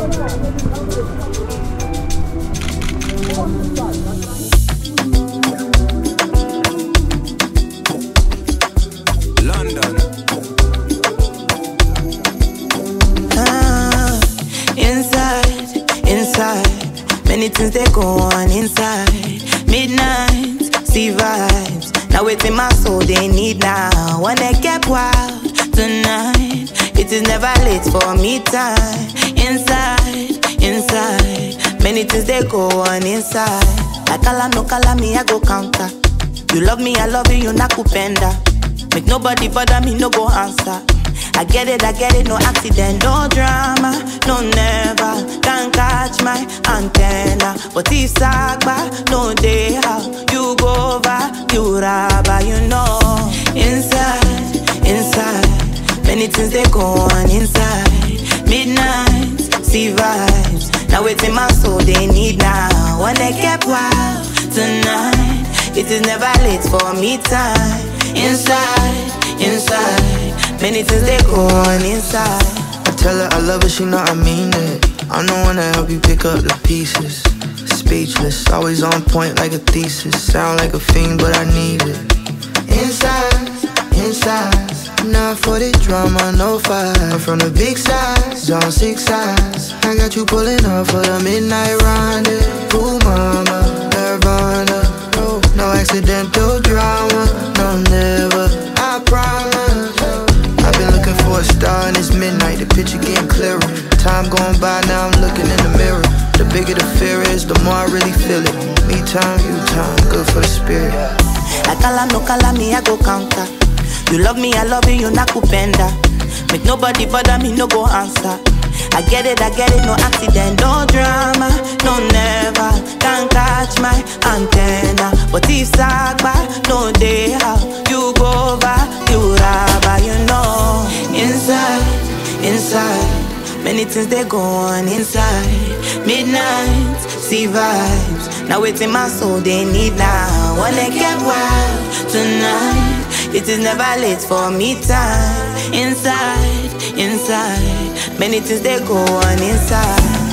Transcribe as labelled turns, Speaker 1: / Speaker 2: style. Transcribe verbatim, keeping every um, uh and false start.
Speaker 1: London.
Speaker 2: Ah, inside, inside, many things they go on inside. Midnight, see vibes. Now it's in my soul they need now. When they get wild tonight, it is never late for me time. Inside, inside, many things they go on inside. Like kala no kala me I go counter. You love me, I love you, you not kupenda. Make nobody bother me, no go answer. I get it, I get it, no accident, no drama, no never. Can't catch my antenna. But if sagba, no day how you go over, you rabba, you know. Inside, inside, many things they go on inside. Midnight, see vibes. Now it's in my soul they need now. When they get wild tonight, it is never late for me time. Inside, inside, many things they go on inside.
Speaker 3: I tell her I love her, she know I mean it. I'm the one to help you pick up the pieces. Speechless, always on point like a thesis. Sound like a fiend, but I need it. Inside, inside, not for the drama, no fight. I'm from the big side, zone six sides. I got you pulling up for the midnight rendezvous, mama, Nirvana. No, no accidental drama, no never, I promise. I've been looking for a star and it's midnight, the picture getting clearer. Time going by, now I'm looking in the mirror. The bigger the fear is, the more I really feel it. Me time, you time, good for the spirit.
Speaker 2: Like kala no kala me I go counter. You love me, I love you, you not kupenda. Make nobody bother me, no go answer. I get it, I get it, no accident, no drama, no never. Can't catch my antenna. But if sagba, no day how you go over, you rabba, you know. Inside, inside, many things they go on inside. Midnight, see vibes. Now it's in my soul they need now. When they get wild tonight, it is never late for me time. Inside, inside, many things they go on inside.